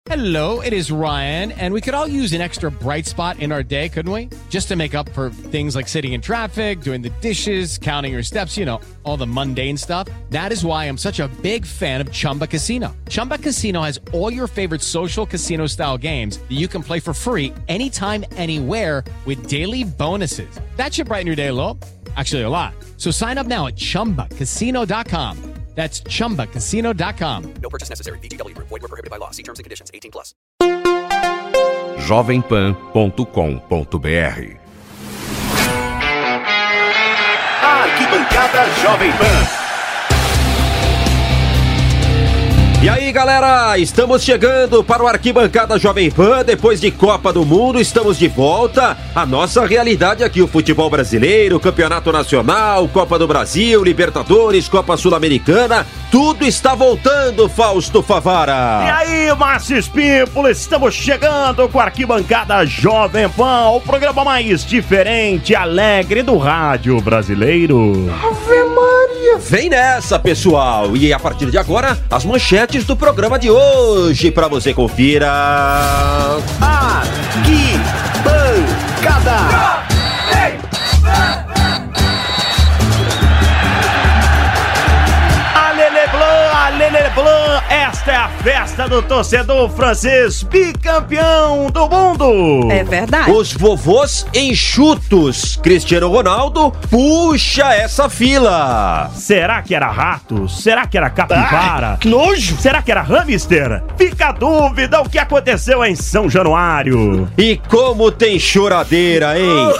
Hello, it is Ryan, and we could all use an extra bright spot in our day, couldn't we? Just to make up for things like sitting in traffic, doing the dishes, counting your steps, you know, all the mundane stuff. That is why I'm such a big fan of Chumba Casino. Chumba Casino has all your favorite social casino-style games that you can play for free anytime, anywhere with daily bonuses. That should brighten your day a little. Actually, a lot. So sign up now at ChumbaCasino.com. That's ChumbaCasino.com. No purchase necessary. VGW Group. Void where prohibited by law. See terms and conditions. 18+. jovempan.com.br. Arquibancada Jovem Pan. E aí, galera, estamos chegando para o Arquibancada Jovem Pan. Depois de Copa do Mundo, estamos de volta. A nossa realidade aqui, o futebol brasileiro, Campeonato Nacional, Copa do Brasil, Libertadores, Copa Sul-Americana, tudo está voltando, Fausto Favara. E aí, Márcio Espímpolo, estamos chegando com a Arquibancada Jovem Pan, o programa mais diferente e alegre do rádio brasileiro. Ave Maria! Vem nessa, pessoal! E a partir de agora, as manchetes do programa de hoje, para você confira. Arquibancada. Alele Blanc, esta é a festa do torcedor francês bicampeão do mundo. É verdade. Os vovôs enxutos. Cristiano Ronaldo puxa essa fila. Será que era rato? Será que era capivara? Que nojo! Será que era hamster? Fica a dúvida o que aconteceu em São Januário. E como tem choradeira, hein?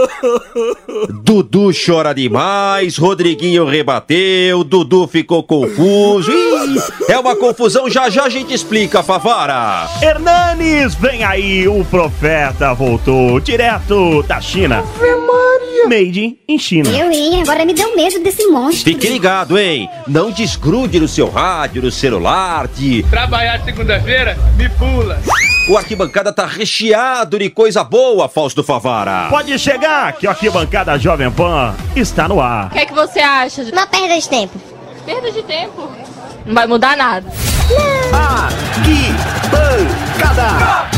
Dudu chora demais, Rodriguinho rebateu, Dudu ficou confuso. Ih, é uma confusão, já já a gente explica, Favara. Hernanes, vem aí, o profeta voltou direto da China. Ave Maria. Made in China. Agora me deu medo desse monstro. Fique ligado, hein? Não desgrude no seu rádio, no celular, Trabalhar segunda-feira, me pula. O Arquibancada tá recheado de coisa boa, Fausto Favara. Pode chegar, que o Arquibancada Jovem Pan está no ar. O que é que você acha? Uma perda de tempo. Perda de tempo? Não vai mudar nada. Arquibancada.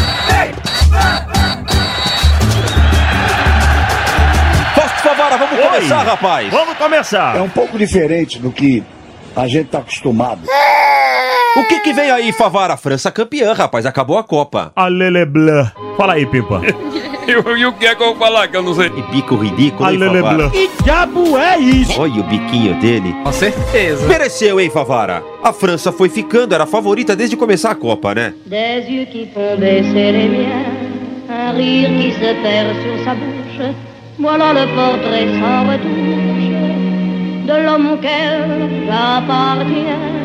Fausto Favara, vamos começar, rapaz. Vamos começar. É um pouco diferente do que a gente tá acostumado. O que vem aí, Favara? França campeã, rapaz. Acabou a Copa. Alele Blanc. Fala aí, Pimpa. E o que é que eu vou falar que eu não sei? Que bico ridículo, hein, Alele Favara? Blanc. Que diabo é isso? Olha o biquinho dele. Com certeza. Mereceu, hein, Favara? A França foi ficando, era a favorita desde começar a Copa, né? Des yeux qui font baisser les miens, un rire qui se perd sur sa bouche, voilà le portrait sans retouche de l'homme auquel j'appartiens.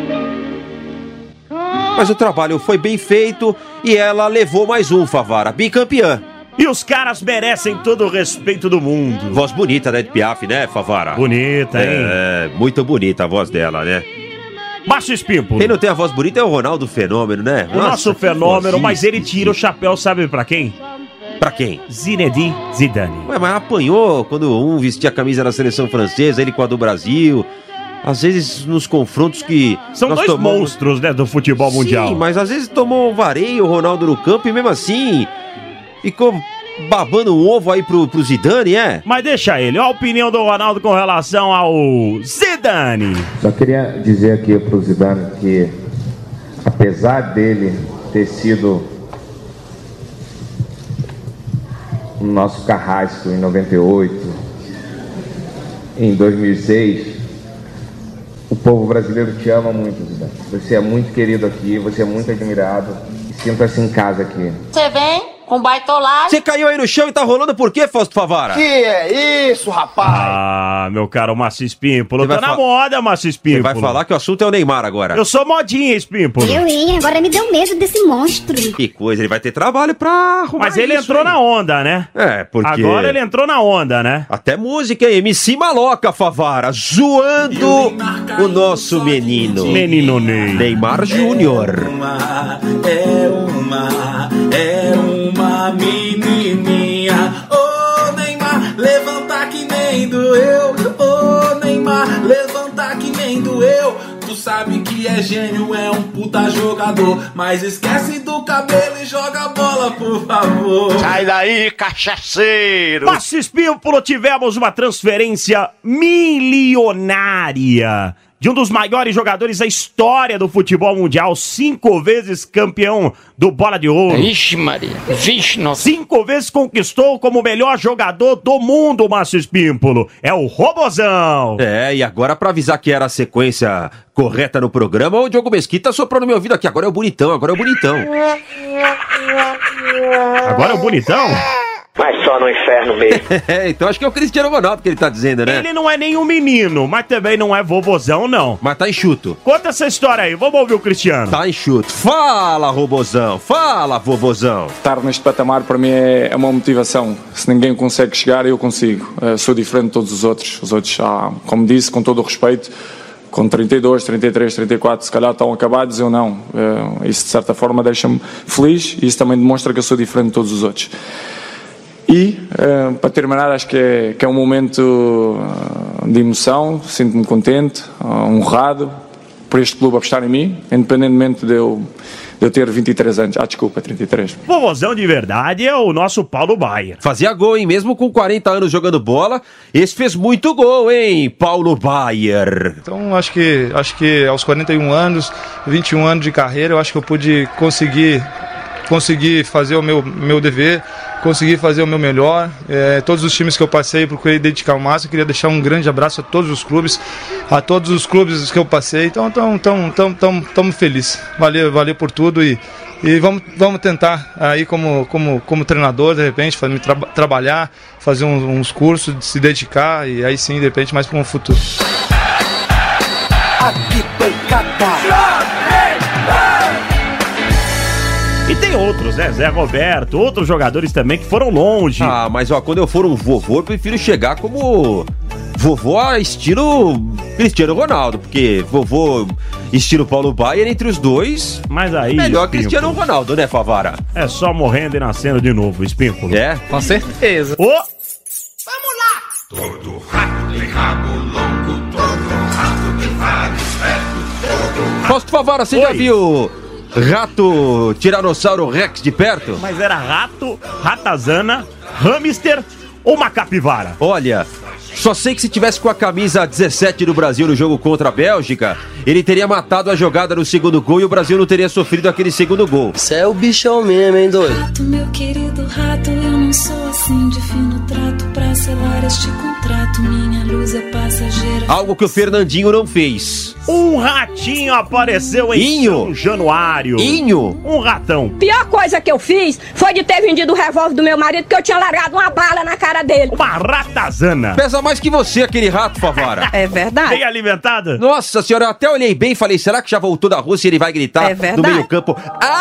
Mas o trabalho foi bem feito e ela levou mais um, Favara, bicampeã. E os caras merecem todo o respeito do mundo. Voz bonita, né, de Piaf, né, Favara? Bonita, hein? É, muito bonita a voz dela, né? Márcio Espímpolo. Quem não tem a voz bonita é o Ronaldo Fenômeno, né? O nosso fenômeno, mas ele tira o chapéu, sabe pra quem? Pra quem? Zinedine Zidane. Ué, mas apanhou quando um vestia a camisa da seleção francesa, ele com a do Brasil. Às vezes nos confrontos que... São dois monstros, né, do futebol mundial. Sim, mas às vezes tomou um vareio o Ronaldo no campo e mesmo assim ficou babando um ovo aí pro Zidane, é? Mas deixa ele, olha a opinião do Ronaldo com relação ao Zidane. Só queria dizer aqui pro Zidane que, apesar dele ter sido o nosso carrasco em 98, em 2006, o povo brasileiro te ama muito, Zidane. Você é muito querido aqui, você é muito admirado e sinta-se em casa aqui. Você vem com baitolagem. Você caiu aí no chão e tá rolando por quê, Fausto Favara? Que é isso, rapaz? Ah, meu caro Márcio Espímpolo, tá na moda, Márcio Espímpolo. Você vai falar que o assunto é o Neymar agora. Eu sou modinha, Espímpolo. Agora me deu medo desse monstro. Que coisa, ele vai ter trabalho pra arrumar. Mas ele entrou na onda, né? É, porque... Agora ele entrou na onda, né? Até música, hein? MC Maloca, Favara, zoando o nosso menino. Menino Ney. Neymar Júnior. É uma menininha. Ô Neymar, levanta que nem doeu. Ô Neymar, levanta que nem doeu. mundo sabe que é gênio, é um puta jogador. Mas esquece do cabelo e joga a bola, por favor. Sai daí, cachaceiro! Nosso Espímpulo, tivemos uma transferência milionária de um dos maiores jogadores da história do futebol mundial, 5 vezes campeão do Bola de Ouro. Vixe Maria, vixe nossa. 5 vezes conquistou como o melhor jogador do mundo, Márcio Espímpulo. É o Robozão. E agora pra avisar que era a sequência correta no programa, o Diogo Mesquita soprou no meu ouvido aqui. Agora é o bonitão. Agora é o bonitão? Mas só no inferno mesmo. Então acho que é o Cristiano Ronaldo que ele tá dizendo, né? Ele não é nem um menino, mas também não é vovozão, não. Mas tá enxuto. Conta essa história aí, vamos ouvir o Cristiano. Tá enxuto. Fala, robozão. Fala, vovozão. Estar neste patamar para mim é uma motivação. Se ninguém consegue chegar, eu consigo. Sou diferente de todos os outros. Os outros, como disse, com todo o respeito, com 32, 33, 34, se calhar estão acabados, eu não. Isso de certa forma deixa-me feliz e isso também demonstra que eu sou diferente de todos os outros. E, para terminar, acho que é um momento de emoção, sinto-me contente, honrado por este clube apostar em mim, independentemente de eu ter 23 anos. Desculpa, 33. Vovozão de verdade é o nosso Paulo Baier. Fazia gol, hein? Mesmo com 40 anos jogando bola, esse fez muito gol, hein? Paulo Baier. Então, acho que aos 41 anos, 21 anos de carreira, eu acho que eu pude conseguir fazer o meu dever, conseguir fazer o meu melhor. Todos os times que eu passei, procurei dedicar o máximo. Queria deixar um grande abraço a todos os clubes que eu passei. Então, estamos felizes. Valeu por tudo e vamos tentar aí como treinador, de repente, trabalhar, fazer uns cursos, se dedicar e aí sim, de repente, mais para um futuro. E tem outros, né? Zé Roberto, outros jogadores também que foram longe. Mas quando eu for um vovô, eu prefiro chegar como vovô estilo Cristiano Ronaldo, porque vovô estilo Paulo Baier, entre os dois, mas aí, melhor Cristiano Ronaldo, né, Favara? É só morrendo e nascendo de novo, Espímpulo. Com certeza. Vamos lá! Todo rato tem rabo longo, todo rato tem vários pés, Fausto Favara, você já viu rato Tiranossauro Rex de perto? Mas era rato, ratazana, hamster ou uma capivara? Olha, só sei que se tivesse com a camisa 17 do Brasil no jogo contra a Bélgica, ele teria matado a jogada no segundo gol e o Brasil não teria sofrido aquele segundo gol. Você é o bichão mesmo, hein, doido? Rato, meu querido rato, eu não sou assim de fino trato. Pra selar este contrato, minha luz é passageira. Algo que o Fernandinho não fez. Um ratinho apareceu em São Januário. Um ratão. Pior coisa que eu fiz foi de ter vendido o revólver do meu marido, que eu tinha largado uma bala na cara dele. Uma ratazana. Pesa mais que você, aquele rato, Favara. É verdade. Bem alimentada? Nossa senhora, eu até olhei bem e falei, será que já voltou da Rússia e ele vai gritar no meio campo?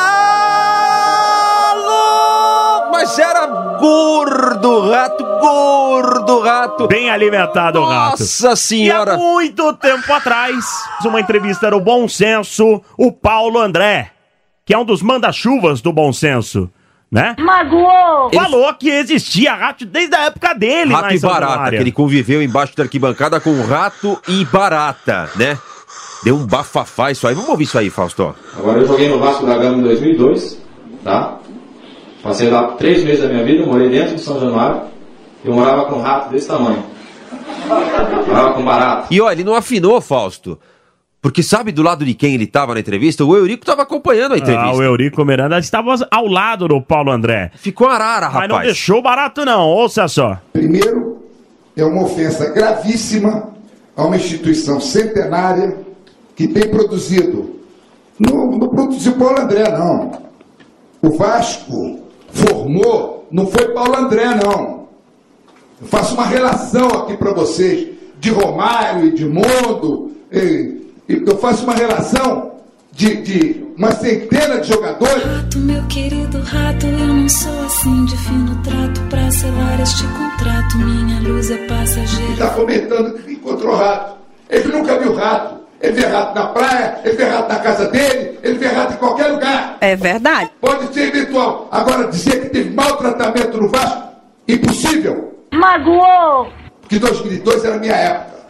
Mas era gordo rato. Bem alimentado o rato. Nossa senhora. E há muito tempo atrás, uma entrevista era o Bom Senso, o Paulo André, que é um dos manda-chuvas do Bom Senso, né? Magoou! Falou que existia rato desde a época dele. Rato e barata, que ele conviveu embaixo da arquibancada com rato e barata, né? Deu um bafafá isso aí. Vamos ouvir isso aí, Fausto. Agora eu joguei no Vasco da Gama em 2002, tá? Passei lá 3 meses da minha vida, morei dentro de São Januário. Eu morava com um rato desse tamanho. Morava com barata. E olha, ele não afinou, Fausto. Porque sabe do lado de quem ele estava na entrevista? O Eurico estava acompanhando a entrevista. O Eurico Miranda estava ao lado do Paulo André. Ficou arara, rapaz. Mas não deixou barato não, ouça só. Primeiro, é uma ofensa gravíssima a uma instituição centenária que tem produzido. Não produziu Paulo André, não. O Vasco formou, não foi Paulo André, não. Eu faço uma relação aqui para vocês de Romário e de Mundo. Eu faço uma relação de uma centena de jogadores. Rato, meu querido rato, eu não sou assim de fino trato. Pra selar este contrato, minha luz é passageira. Está comentando que encontrou rato. Ele nunca viu rato. Ele vê rato na praia, ele vê rato na casa dele, ele vê rato em qualquer lugar. É verdade. Pode ser eventual. Agora, dizer que teve maltratamento no Vasco, impossível. Magoou! Porque 2002 era a minha época.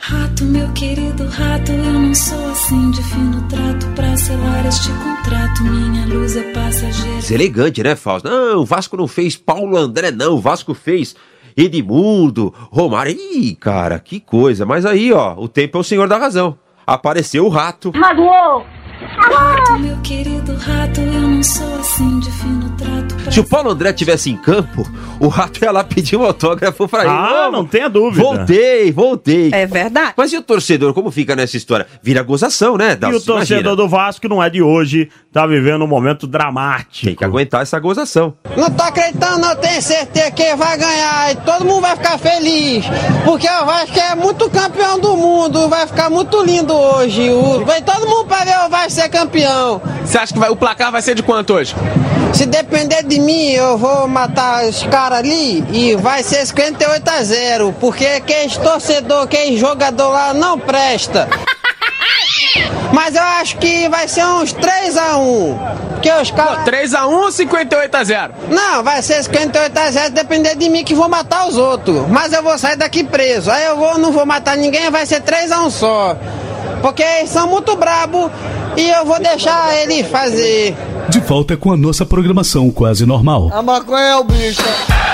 Rato, meu querido rato, eu não sou assim de fino trato pra selar este contrato. Minha luz é passageira. Isso é elegante, né, Fausto? Não, o Vasco não fez Paulo André, não. O Vasco fez Edmundo, Romário. Ih, cara, que coisa. Mas aí, ó, o tempo é o senhor da razão. Apareceu o rato. Magoou! Rato, meu querido rato, eu não sou assim de fino trato pra... Se o Paulo André tivesse em campo, o rato ia lá pedir um autógrafo pra ele. Ah, não tenha dúvida. Voltei. É verdade. Mas e o torcedor, como fica nessa história? Vira gozação, né? E o torcedor do Vasco não é de hoje, tá vivendo um momento dramático. Tem que aguentar essa gozação. Não tô acreditando, não, tenho certeza que vai ganhar e todo mundo vai ficar feliz, porque o Vasco é muito campeão do mundo, vai ficar muito lindo hoje. Vai todo mundo pra ver o Vasco ser campeão. Você acha que o placar vai ser de quanto hoje? Se depender de mim, eu vou matar os caras ali e vai ser 58-0, porque aqueles torcedor, aqueles jogador lá não presta. Mas eu acho que vai ser uns 3-1. Porque os caras... 3-1 ou 58-0? Não, vai ser 58-0, depender de mim que vou matar os outros. Mas eu vou sair daqui preso. Aí não vou matar ninguém, vai ser 3-1 só. Porque eles são muito brabos e eu vou deixar ele fazer. De volta com a nossa programação quase normal. A maconha é o bicho.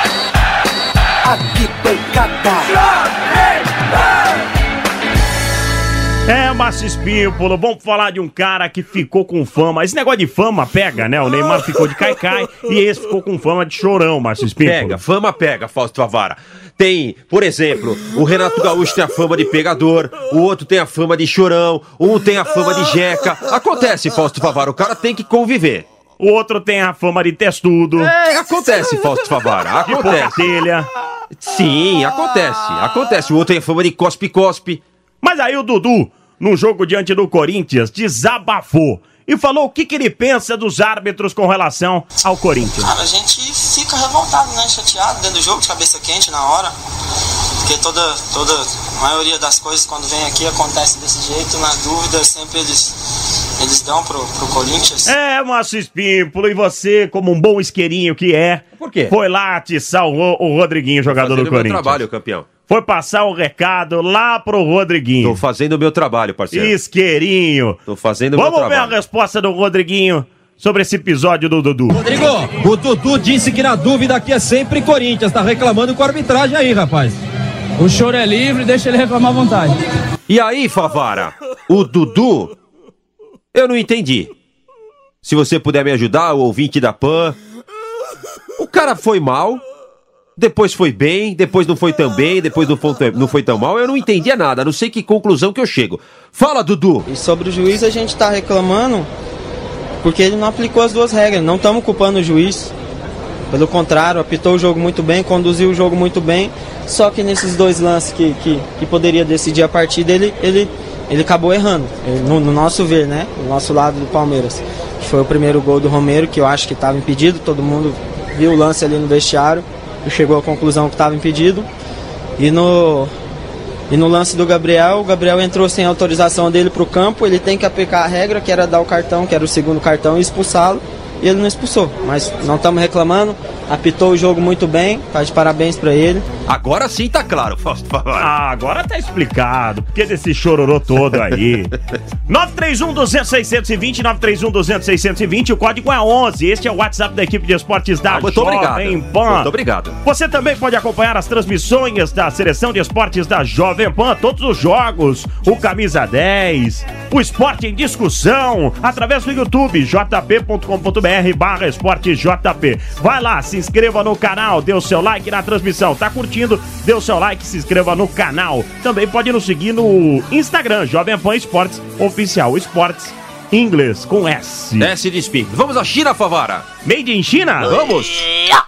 Aqui pancada. Márcio Espímpolo, vamos falar de um cara que ficou com fama. Esse negócio de fama pega, né? O Neymar ficou de caicai e esse ficou com fama de chorão, Márcio Espímpolo. Fama pega, Fausto Favara. Tem, por exemplo, o Renato Gaúcho tem a fama de pegador, o outro tem a fama de chorão, um tem a fama de jeca. Acontece, Fausto Favara, o cara tem que conviver. O outro tem a fama de testudo. Acontece, Fausto Favara, acontece. De telha. Sim, acontece. O outro tem a fama de cospe-cospe. Mas aí o Dudu, num jogo diante do Corinthians, desabafou e falou o que ele pensa dos árbitros com relação ao Corinthians. Cara, a gente fica revoltado, né? Chateado dentro do jogo, de cabeça quente na hora. Porque toda a maioria das coisas quando vem aqui acontece desse jeito. Na dúvida, sempre eles dão pro Corinthians. Márcio Espímpolo, e você, como um bom isqueirinho que é, por quê? Foi lá atiçar o Rodriguinho, jogador do Corinthians. Meu trabalho, campeão. Foi passar o recado lá pro Rodriguinho. Tô fazendo o meu trabalho, parceiro. Isqueirinho. Tô fazendo o meu trabalho. Vamos ver a resposta do Rodriguinho sobre esse episódio do Dudu. Rodrigo, o Dudu disse que na dúvida aqui é sempre Corinthians. Tá reclamando com a arbitragem aí, rapaz. O choro é livre, deixa ele reclamar à vontade. E aí, Favara, o Dudu, eu não entendi. Se você puder me ajudar, o ouvinte da PAN. O cara foi mal, depois foi bem, depois não foi tão bem, depois não foi tão mal. Eu não entendia nada, não sei que conclusão que eu chego. Fala, Dudu. E sobre o juiz a gente tá reclamando porque ele não aplicou as duas regras. Não estamos culpando o juiz. Pelo contrário, apitou o jogo muito bem, conduziu o jogo muito bem. Só que nesses dois lances que poderia decidir a partida, ele acabou errando. No nosso ver, né? No nosso lado do Palmeiras. Foi o primeiro gol do Romero, que eu acho que estava impedido. Todo mundo viu o lance ali no vestiário e chegou à conclusão que estava impedido. E no lance do Gabriel, o Gabriel entrou sem autorização dele para o campo. Ele tem que aplicar a regra, que era dar o cartão, que era o segundo cartão, e expulsá-lo. E ele não expulsou, mas não estamos reclamando. Apitou o jogo muito bem, tá de parabéns pra ele. Agora sim tá claro, Fausto Favara. Agora tá explicado, porque desse chororô todo aí. 931-200-620, 931-200-620, o código é 11. Este é o WhatsApp da equipe de esportes da Jovem Pan. Muito obrigado. Você também pode acompanhar as transmissões da seleção de esportes da Jovem Pan, todos os jogos, o Camisa 10, o Esporte em Discussão, através do YouTube, jp.com.br/esportejp. Vai lá, se inscreva no canal, dê o seu like na transmissão. Tá curtindo? Dê o seu like, se inscreva no canal. Também pode nos seguir no Instagram, Jovem Pan Esportes Oficial. Esportes em inglês, com S. S de espírito. Vamos à China, Favara. Made in China? Vamos.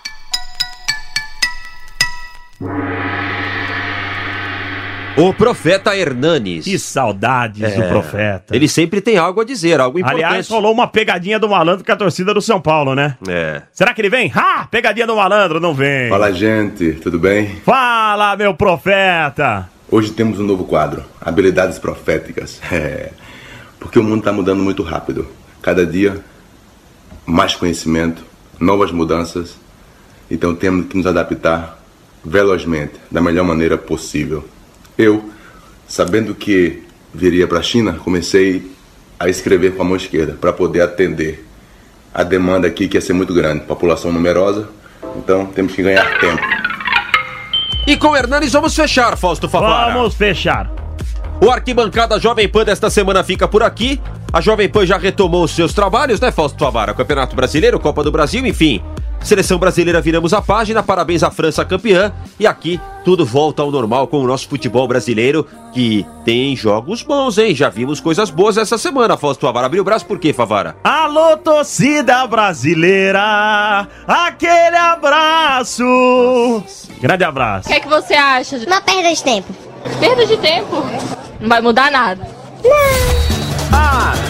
O Profeta Hernanes. Que saudades do Profeta. Ele sempre tem algo a dizer, algo importante. Aliás, rolou uma pegadinha do malandro com a torcida do São Paulo, né? Será que ele vem? Pegadinha do malandro, não vem. Fala, gente, tudo bem? Fala, meu Profeta. Hoje temos um novo quadro, Habilidades Proféticas. Porque o mundo está mudando muito rápido. Cada dia, mais conhecimento, novas mudanças. Então temos que nos adaptar velozmente, da melhor maneira possível. Eu sabendo que viria para a China, comecei a escrever com a mão esquerda para poder atender a demanda aqui, que ia ser muito grande, população numerosa, então temos que ganhar tempo. E com o Hernanes vamos fechar, Fausto Favara. Vamos fechar. O Arquibancada Jovem Pan desta semana fica por aqui. A Jovem Pan já retomou os seus trabalhos, né, Fausto Favara? Campeonato Brasileiro, Copa do Brasil, enfim. Seleção brasileira, viramos a página, parabéns à França campeã. E aqui tudo volta ao normal com o nosso futebol brasileiro, que tem jogos bons, hein? Já vimos coisas boas essa semana, Fausto Favara. Abriu o braço por quê, Favara? Alô, torcida brasileira, aquele abraço. Grande abraço. O que é que você acha? Uma perda de tempo. Perda de tempo? Não vai mudar nada. Não.